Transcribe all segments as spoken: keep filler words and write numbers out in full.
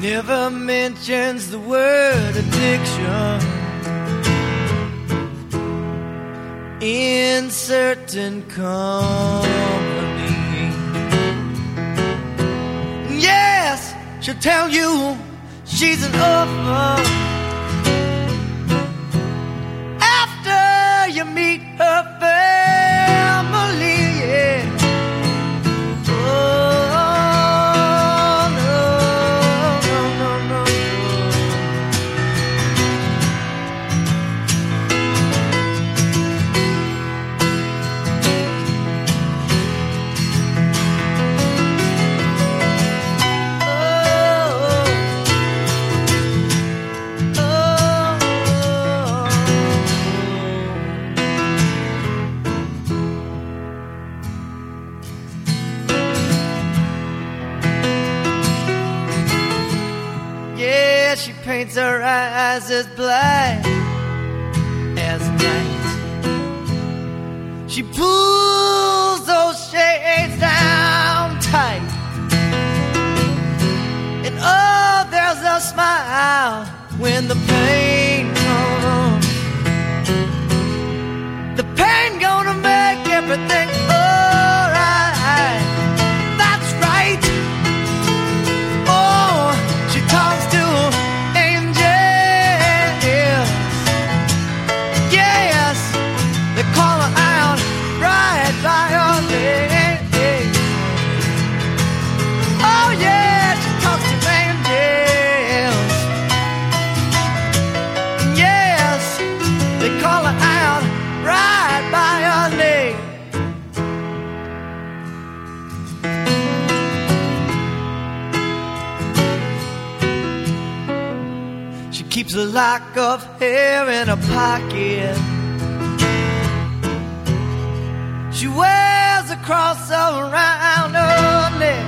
never mentions the word addiction in certain company. Yes, she'll tell you she's an orphan after you meet her family. Yeah. She paints her eyes as black as night. She pulls those shades down tight, and oh, there's a smile when the pain comes. The pain gonna make everything alright. That's right. Oh, she talks to call her out right by her name. Oh yeah, she talks to angels. Yes, they call her out right by her name. She keeps a lock of hair in her pocket. She wears a cross around her neck.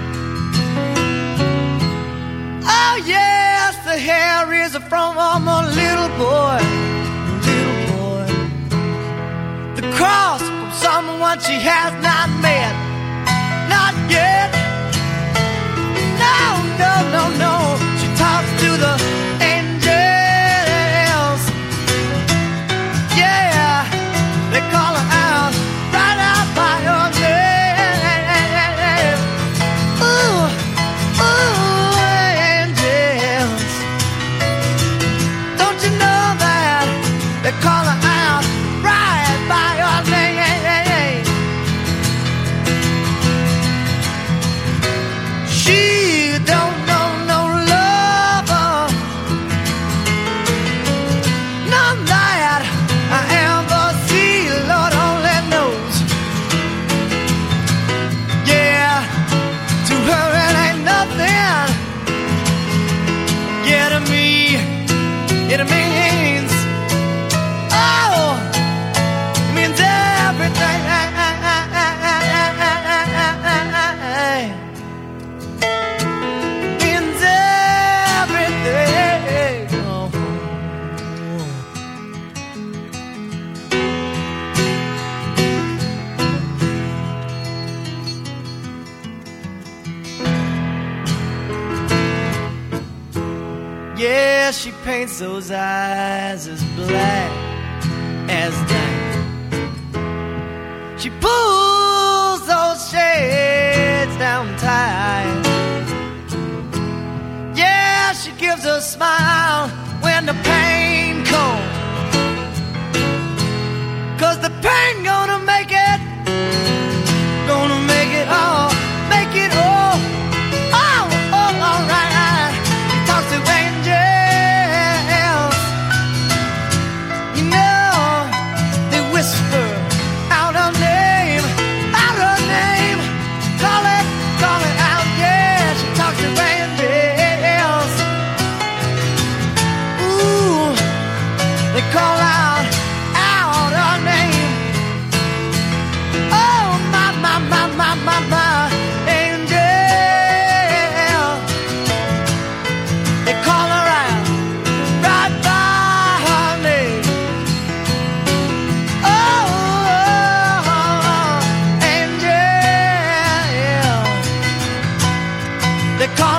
Oh yes, the hair is from a little boy, little boy. The cross from someone she has not met, not yet. No, no, no, no. She talks to the angels. Yeah, they call her out right out by your name. Ooh, ooh, angels. Don't you know that they call her out right by your name? She don't know no lover, none that I ever see, Lord only knows. Yeah, to her it ain't nothing. Yeah, to me it means, oh, it means everything. Means everything. Oh. Yeah, she paints those eyes as black as night. She pulls those shades down tight. Yeah, she gives a smile when the pain comes. 'Cause the pain gonna make it, gonna make it all, make it all, oh, oh, all right. She talks to angels, you know, they whisper out her name, out her name, call it, call it out, yeah, she talks to angels. Ooh, they call out, out her name. Oh, my, my, my, my, my, my angel. They call her out right by her name. Oh, angel. They call